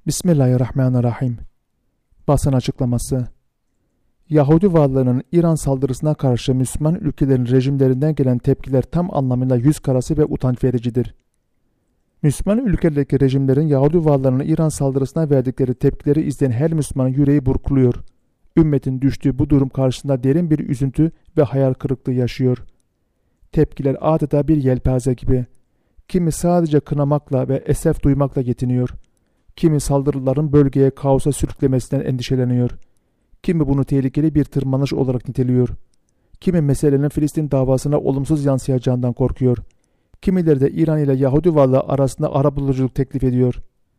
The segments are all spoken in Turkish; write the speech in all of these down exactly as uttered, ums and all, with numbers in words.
Bismillahirrahmanirrahim. Basın açıklaması. Yahudi varlığının İran saldırısına karşı Müslüman ülkelerin rejimlerinden gelen tepkiler tam anlamıyla yüz karası ve utanç vericidir. Müslüman ülkelerdeki rejimlerin Yahudi varlığının İran saldırısına verdikleri tepkileri izleyen her Müslümanın yüreği burkuluyor. Ümmetin düştüğü bu durum karşısında derin bir üzüntü ve hayal kırıklığı yaşıyor. Tepkiler adeta bir yelpaze gibi. Kimi sadece kınamakla ve esef duymakla yetiniyor. Kimi saldırıların bölgeye kaosa sürüklemesinden endişeleniyor. Kimi bunu tehlikeli bir tırmanış olarak niteliyor. Kimi meselenin Filistin davasına olumsuz yansıyacağından korkuyor. Kimileri de İran ile Yahudi varlığı arasında arabuluculuk teklif ediyor.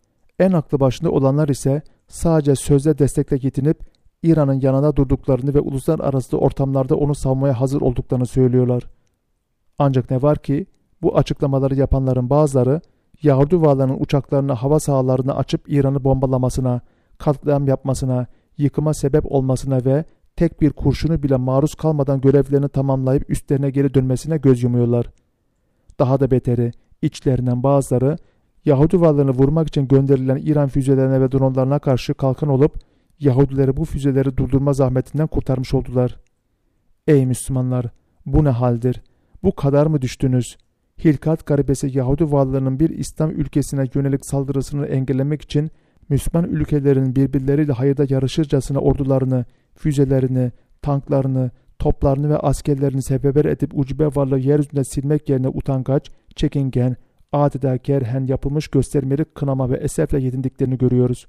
En aklı başında olanlar ise sadece sözle destekle yetinip İran'ın yanında durduklarını ve uluslararası ortamlarda onu savunmaya hazır olduklarını söylüyorlar. Ancak ne var ki bu açıklamaları yapanların bazıları Yahudi varlığının uçaklarını hava sahalarını açıp İran'ı bombalamasına, katliam yapmasına, yıkıma sebep olmasına ve tek bir kurşunu bile maruz kalmadan görevlerini tamamlayıp üstlerine geri dönmesine göz yumuyorlar. Daha da beteri, içlerinden bazıları Yahudi varlığını vurmak için gönderilen İran füzelerine ve dronlarına karşı kalkan olup Yahudileri bu füzeleri durdurma zahmetinden kurtarmış oldular. Ey Müslümanlar! Bu ne haldir? Bu kadar mı düştünüz? Hilkat garibesi Yahudi varlığının bir İslam ülkesine yönelik saldırısını engellemek için Müslüman ülkelerin birbirleriyle hayırda yarışırcasına ordularını, füzelerini, tanklarını, toplarını ve askerlerini seferber edip ucube varlığı yeryüzünde silmek yerine utangaç, çekingen, adeta kerhen yapılmış göstermeli kınama ve esefle yetindiklerini görüyoruz.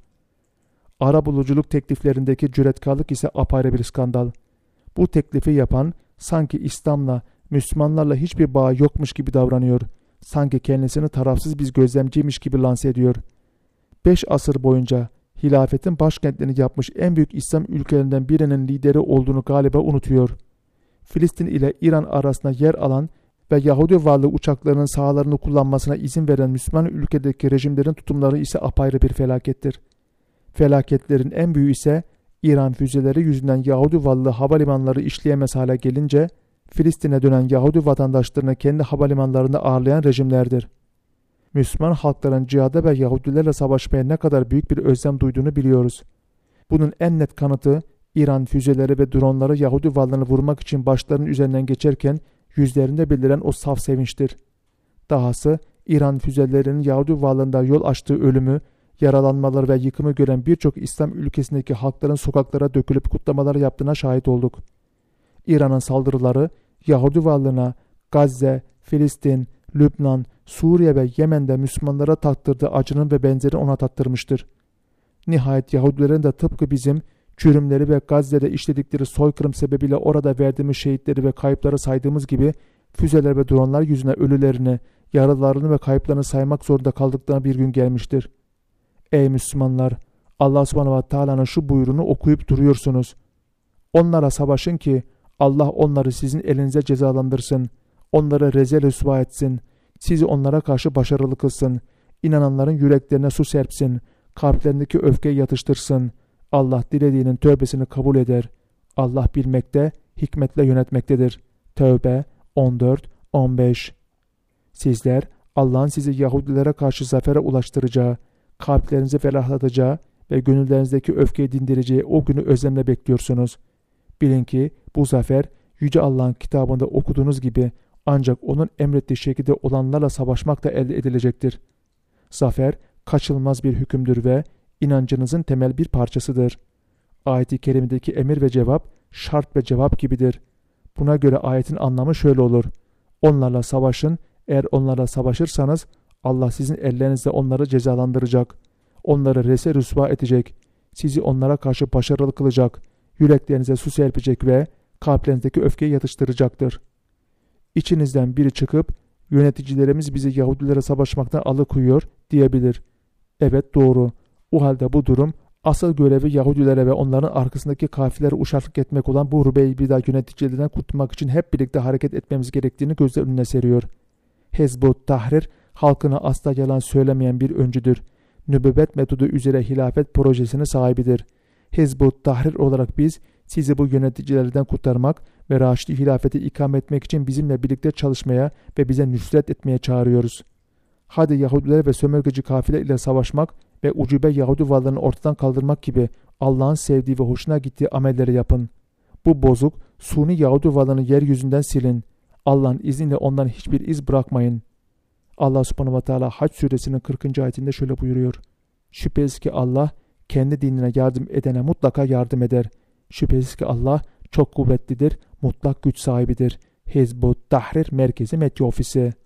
Arabuluculuk tekliflerindeki cüretkarlık ise apayrı bir skandal. Bu teklifi yapan sanki İslam'la, Müslümanlarla hiçbir bağı yokmuş gibi davranıyor. Sanki kendisini tarafsız bir gözlemciymiş gibi lanse ediyor. Beş asır boyunca hilafetin başkentlerini yapmış en büyük İslam ülkelerinden birinin lideri olduğunu galiba unutuyor. Filistin ile İran arasında yer alan ve Yahudi varlığı uçaklarının sahalarını kullanmasına izin veren Müslüman ülkedeki rejimlerin tutumları ise apayrı bir felakettir. Felaketlerin en büyüğü ise İran füzeleri yüzünden Yahudi varlığı havalimanları işleyemez hale gelince Filistin'e dönen Yahudi vatandaşlarını kendi havalimanlarında ağırlayan rejimlerdir. Müslüman halkların cihada ve Yahudilerle savaşmaya ne kadar büyük bir özlem duyduğunu biliyoruz. Bunun en net kanıtı İran füzeleri ve dronları Yahudi varlığını vurmak için başlarının üzerinden geçerken yüzlerinde beliren o saf sevinçtir. Dahası İran füzelerinin Yahudi varlığında yol açtığı ölümü, yaralanmaları ve yıkımı gören birçok İslam ülkesindeki halkların sokaklara dökülüp kutlamalar yaptığına şahit olduk. İran'ın saldırıları Yahudi varlığına Gazze, Filistin, Lübnan, Suriye ve Yemen'de Müslümanlara tattırdığı acının ve benzeri ona tattırmıştır. Nihayet Yahudilerin de tıpkı bizim çürümleri ve Gazze'de işledikleri soykırım sebebiyle orada verdiğimiz şehitleri ve kayıpları saydığımız gibi füzeler ve dronlar yüzüne ölülerini, yaralılarını ve kayıplarını saymak zorunda kaldıklarına bir gün gelmiştir. Ey Müslümanlar! Allah subhanahu ve teala'nın şu buyruğunu okuyup duruyorsunuz. Onlara savaşın ki Allah onları sizin elinize cezalandırsın. Onları rezil rüsva etsin. Sizi onlara karşı başarılı kılsın. İnananların yüreklerine su serpsin. Kalplerindeki öfkeyi yatıştırsın. Allah dilediğinin tövbesini kabul eder. Allah bilmekte, hikmetle yönetmektedir. Tevbe on dört on beş. Sizler Allah'ın sizi Yahudilere karşı zafere ulaştıracağı, kalplerinizi ferahlatacağı ve gönüllerinizdeki öfkeyi dindireceği o günü özlemle bekliyorsunuz. Bilin ki bu zafer Yüce Allah'ın kitabında okuduğunuz gibi ancak onun emrettiği şekilde olanlarla savaşmakla elde edilecektir. Zafer kaçınılmaz bir hükümdür ve inancınızın temel bir parçasıdır. Ayet-i kerimedeki emir ve cevap şart ve cevap gibidir. Buna göre ayetin anlamı şöyle olur. Onlarla savaşın, eğer onlarla savaşırsanız Allah sizin ellerinizle onları cezalandıracak. Onları rese rüsva edecek. Sizi onlara karşı başarılı kılacak. Yüreklerinize su serpecek ve kalplerinizdeki öfkeyi yatıştıracaktır. İçinizden biri çıkıp yöneticilerimiz bizi Yahudilere savaşmaktan alıkoyuyor diyebilir. Evet doğru. O halde bu durum asıl görevi Yahudilere ve onların arkasındaki kafirlere uşaklık etmek olan bu Rubeybi'de yöneticilerinden kurtulmak için hep birlikte hareket etmemiz gerektiğini gözler önüne seriyor. Hezb-ut Tahrir halkına asla yalan söylemeyen bir öncüdür. Nübüvvet metodu üzere hilafet projesinin sahibidir. Hezb-ut Tahrir olarak biz sizi bu yöneticilerden kurtarmak ve Raşidi hilafeti ikame etmek için bizimle birlikte çalışmaya ve bize nüsret etmeye çağırıyoruz. Hadi Yahudiler ve sömürgeci kafile ile savaşmak ve ucube Yahudi varlığını ortadan kaldırmak gibi Allah'ın sevdiği ve hoşuna gittiği amelleri yapın. Bu bozuk, suni Yahudi varlığını yeryüzünden silin. Allah'ın izniyle ondan hiçbir iz bırakmayın. Allah subhanahu ve teala Hac suresinin kırkıncı ayetinde şöyle buyuruyor. Şüphesiz ki Allah kendi dinine yardım edene mutlaka yardım eder. Şüphesiz ki Allah çok kuvvetlidir, mutlak güç sahibidir. Hizbut Tahrir Merkezi Medya Ofisi.